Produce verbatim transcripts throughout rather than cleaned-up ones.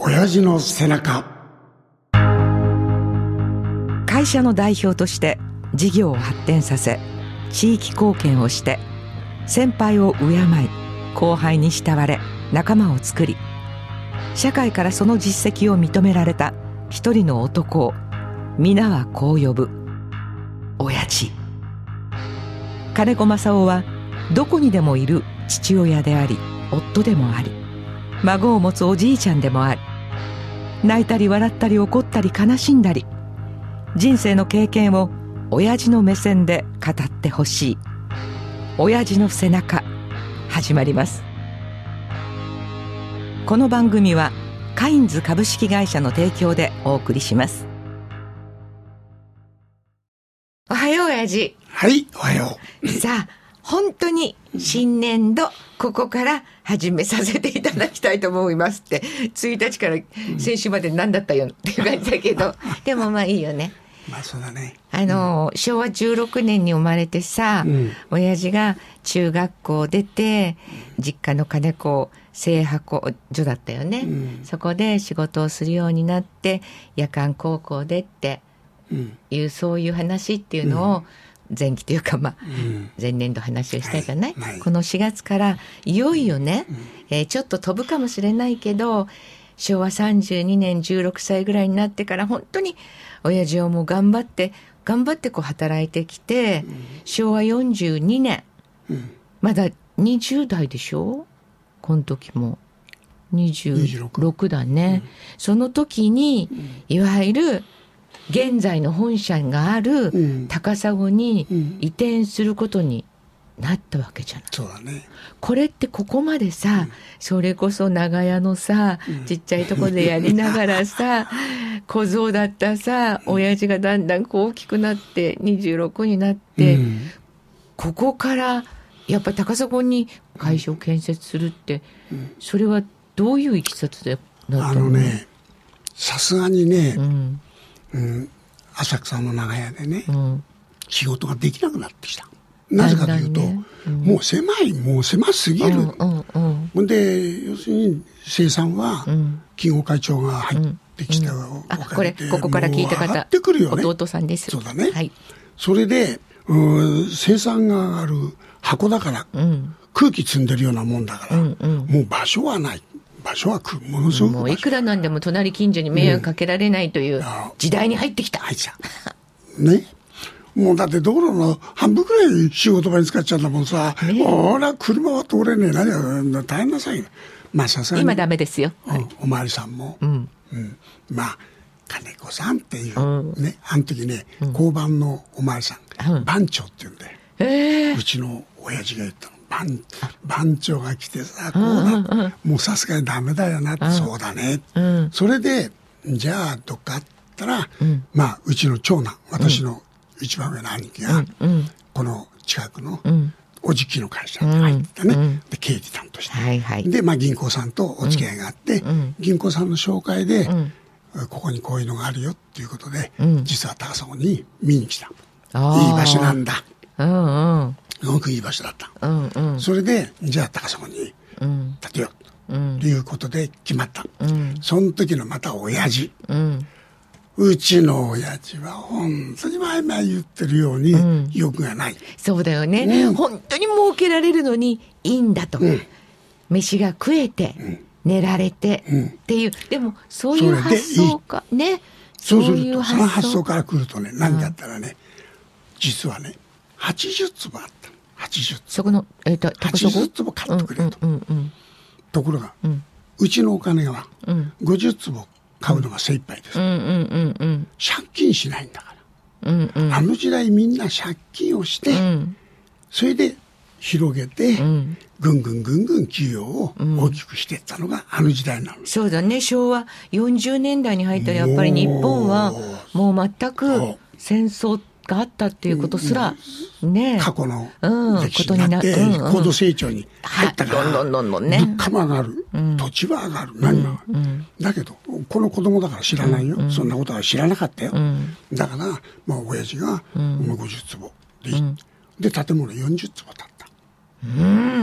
親父の背中。 会社の代表として事業を発展させ、地域貢献をして、先輩を敬い後輩に慕われ仲間を作り、社会からその実績を認められた一人の男を皆はこう呼ぶ、親父。金子正夫はどこにでもいる父親であり、夫でもあり、孫を持つおじいちゃんでもあり、泣いたり笑ったり怒ったり悲しんだり、人生の経験を親父の目線で語ってほしい。親父の背中、始まります。この番組はカインズ株式会社の提供でお送りします。おはよう親父。 はい、おはよう。 さあ、本当に新年度ここから始めさせていただきたいと思いますって、ついたちから先週まで何だったよっていう感じだけど、でもまあいいよね。 まあそうだね。 あの、うん、しょうわじゅうろくねんに生まれてさ、うん、親父が中学校出て、実家の金子製箱所だったよね、うん、そこで仕事をするようになって夜間高校でっていう、うん、そういう話っていうのを前期というか、まあ、うん、前年度話をしたじゃない、はいはい、このしがつからいよいよね、うんえー、ちょっと飛ぶかもしれないけど、しょうわさんじゅうにねんじゅうろくさいぐらいになってから本当に親父はもう頑張って頑張ってこう働いてきて、うん、しょうわよんじゅうにねん、うん、まだにじゅう代でしょ、この時もにじゅうろくだね、うん、その時に、うん、いわゆる現在の本社がある高砂に移転することになったわけじゃない、うん、 そうだね。 これってここまでさ、うん、それこそ長屋のさ、うん、ちっちゃいとこでやりながらさ小僧だったさ、うん、親父がだんだんこう大きくなってにじゅうろくになって、うん、ここからやっぱり高砂に会社を建設するって、うん、それはどういういきさつでなったの？ あのね、さすがにね、うんうん、浅草の長屋でね、うん、仕事ができなくなってきた。なぜかというと、ねうん、もう狭い、もう狭すぎる。うんうんうん、で、要するに生産は、金吾会長が入ってきた、うんうん、 あ、これ、ここから聞いた方、 ってくるよね、 弟さんです。 そうだね。 はい、 それで、生産が上がる箱だから、うん、空気積んでるようなもんだから、うんうん、もう場所はない。場所はものすごく場所。 もういくらなんでも隣近所に迷惑かけられないという時代に入ってきた。 入ってきた。ね。もうだって道路の半分くらい仕事場に使っちゃうんだもんさ。ね、ほら、車は通れねえ。何や、大変なさい。まあさすがに。 今ダメですよ。 うん、おまわりさんも。うんうん、まあ、金子さんっていう、うん、ね、あの時ね、うん、交番のおまわりさん、うん、番長って言うんだよ。えー、うちの親父が言ったの。番, 番長が来てさ、こうだ、うんうん、もうさすがにダメだよなって、うん、そうだね、うん、それでじゃあどっかあったら、うん、まあうちの長男、私の一番上の兄貴が、うん、この近くのおじきの会社に入ってね、うん、で経理担当して、はいはい、でまあ銀行さんとお付き合いがあって、うん、銀行さんの紹介で、うん、ここにこういうのがあるよっていうことで、うん、実は高砂に見に来た。いい場所なんだ。うんうん、すごくいい場所だった、うんうん、それでじゃあ高砂に建てよう、うん、ということで決まった、うん、その時のまた親父、うん、うちの親父は本当に前々言ってるように、うん、欲がない。 そうだよね、うん、本当に儲けられるのにいいんだと、うん、飯が食えて、うん、寝られて、うん、っていう、でもそういう発想かね、 そうするとその発想から来るとね、何だったらね、実はねはちじゅう坪あった。はちじゅう坪。 そこの、えー、とはちじゅう坪買ってくれと、うんうんうんうん、ところが、うん、うちのお金はごじゅう坪買うのが精一杯です、うんうんうんうん、借金しないんだから、うんうん、あの時代みんな借金をして、うん、それで広げて、うん、ぐんぐんぐんぐん企業を大きくしていったのがあの時代なの、うん、 そうだね。昭和よんじゅうねんだいに入ったらやっぱり日本はもう全く戦争があったっていうことすら、ね、 過去の歴史になって、うん、高度成長に入ったから、 どんどんどんどんね、 物価も上がる、うん、土地は上がる、何も上がる、うん、だけどこの子供だから知らないよ、うん、そんなことは知らなかったよ、うん、だからまあ親父がごじゅう坪で、うん、で建物よんじゅう坪建った、うん、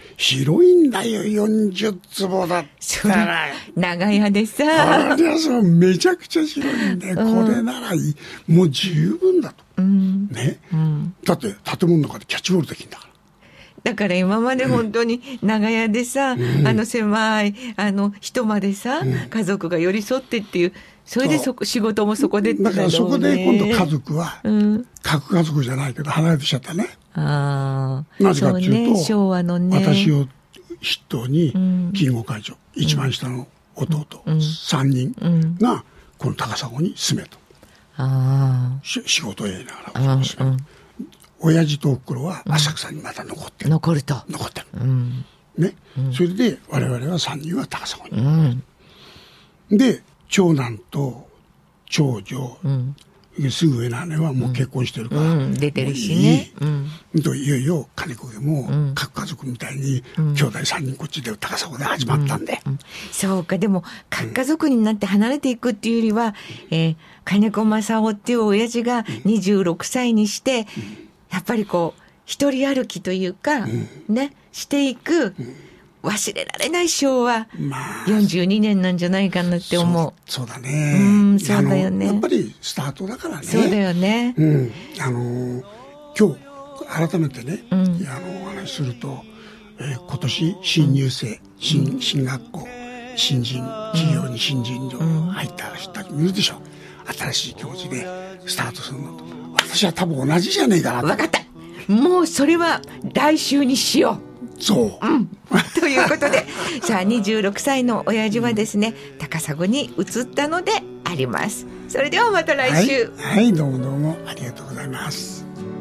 広いんだよ、よんじゅうつぼだったら。 長屋でさ。 あれはそうめちゃくちゃ広いんで、うん、これならいい。もう十分だと。うん、ね、うん。だって建物の中でキャッチボールできるんだから。 だから今まで本当に長屋でさ、うん、あの狭いあの人までさ、うん、家族が寄り添ってっていう、それでそこ仕事もそこでって、ね、 だからそこで今度家族は、うん、核家族じゃないけど離れてきちゃったね。ああ、なぜかっていうと、ね、昭和のね、私を筆頭に金吾会長、うん、一番下の弟、うん、さんにんがこの高砂に住めと、あ仕事をやりながら住めと。親父とおふくろは浅草にまだ残ってる、 うん、残ると残ってる、うんねうん、それで我々はさんにんは高砂に、うん、で長男と長女、うん、すぐ上の姉はもう結婚してるから、うん、 出てるしね、 うん、といよいよ金子家も各家族みたいに、うん、兄弟さんにんこっちで高砂で始まったんで、うんうん、 そうか。でも各家族になって離れていくっていうよりは、うんえー、金子正夫っていう親父がにじゅうろくさいにして、うんやっぱりこう一人歩きというか、うん、ねしていく、うん、忘れられない昭和、まあ、よんじゅうにねんなんじゃないかなって思う。 そう、そうだね。 うん、そうだよね。 やっぱりスタートだからね。 そうだよね。 うん、あの今日改めてね、うん、あのお話しすると、えー、今年新入生、うん、新新学校新人企業に新人で入った人たちもいるでしょ。新しい気持ちでスタートするのと。私は多分同じじゃねえかなと。 分かった。もうそれは来週にしよう。そう。 うん。ということで、さあにじゅうろくさいの親父はですね、高砂に移ったのであります。それではまた来週。 はい、はい、どうもどうもありがとうございます。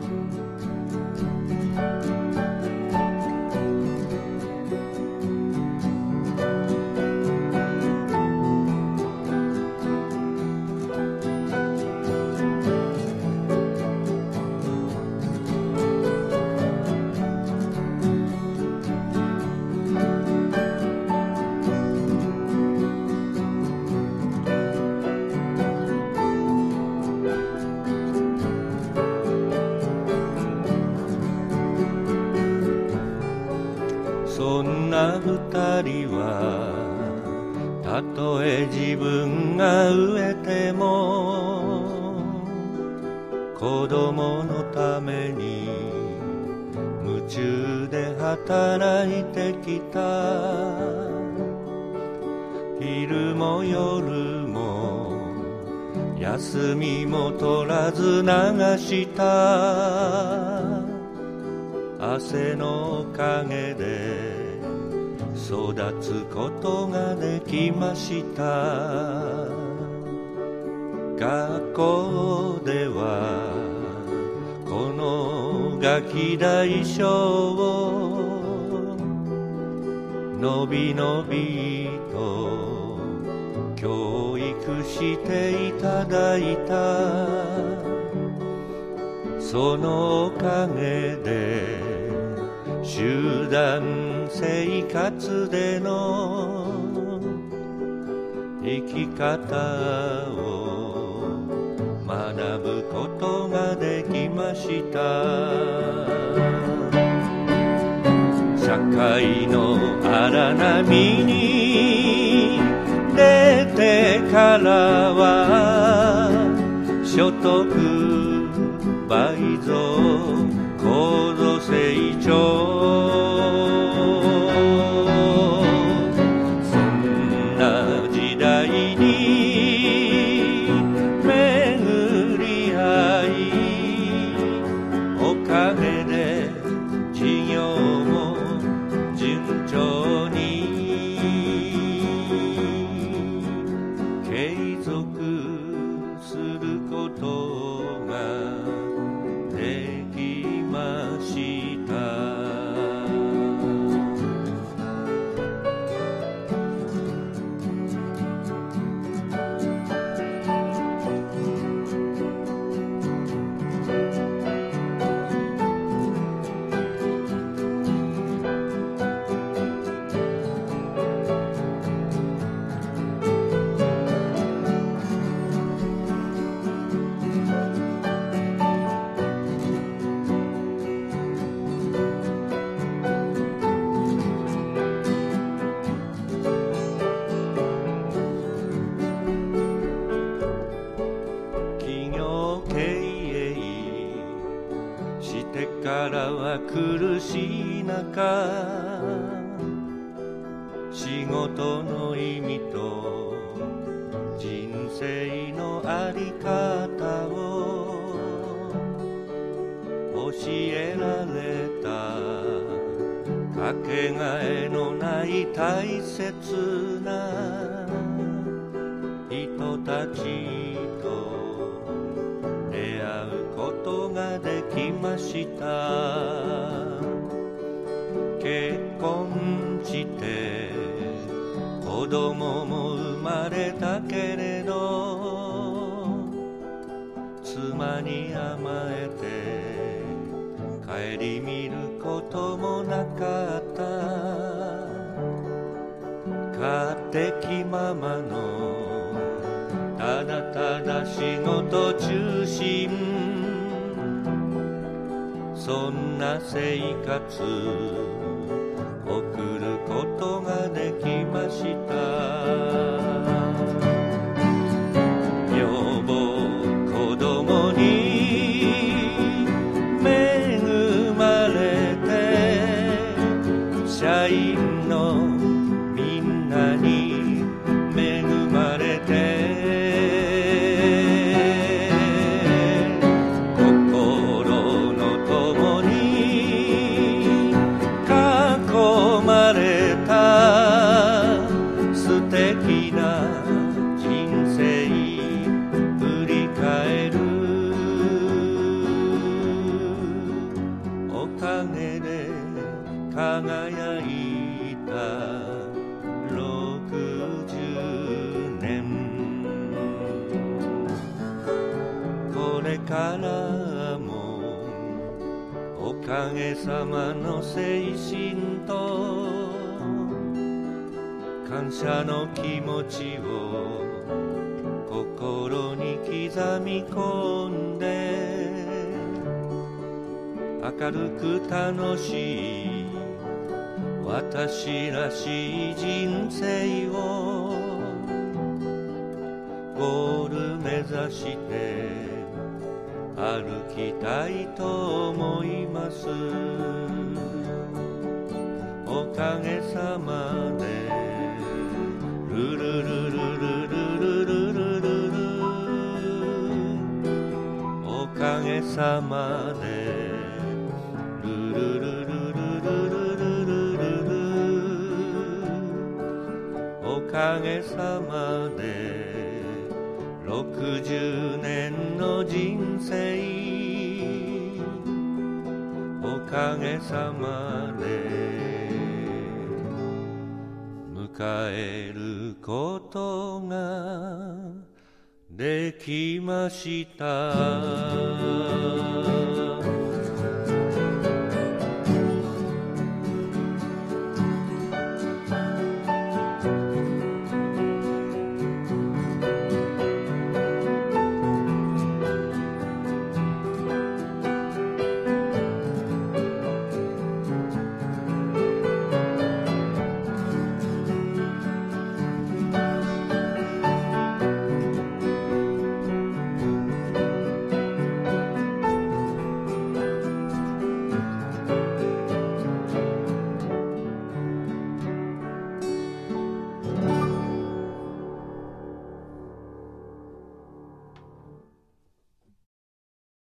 そんな二人はたとえ自分が飢えても子供のために夢中で働いてきた。昼も夜も休みも取らず流した汗のおかげで育つことができました。学校ではこのガキ大将をのびのびと教育していただいた。そのおかげで集団生活での生き方を学ぶことができました。社会の荒波に出てからは所得倍増高度成長、そんな時代に巡り合い、おかげで事業も順調に継続することができました。 苦しい中、仕事の意味と人生のあり方を教えられた、かけがえのない大切な人たちと出会うことができました。結婚して子供も生まれたけれど、妻に甘えて顧みることもなかった。勝手気ままのただただ仕事中心、そんな生活送ることができました。女房子供に恵まれて、社員のみんなに恵まれて、心の友に囲まれた素敵な人生振り返る。おかげで輝いたろくじゅうねん、これからもおかげさまの精神と感謝の気持ちを心に刻み込んで、明るく楽しい私らしい人生をゴール目指して歩きたいと思います。おかげさまでルルルルルルルルルルル、おかげさまでルルルルルルルルルル、おかげさまでろくじゅうねんの人生、おかげさまで迎えることができました。